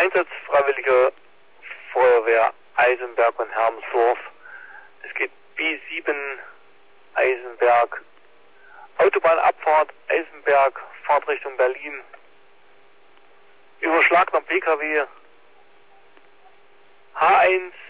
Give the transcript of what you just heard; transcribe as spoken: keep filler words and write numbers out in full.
Einsatz Freiwillige Feuerwehr Eisenberg und Hermsdorf. Es geht B sieben Eisenberg, Autobahnabfahrt Eisenberg, Fahrtrichtung Berlin. Überschlagender P K W H eins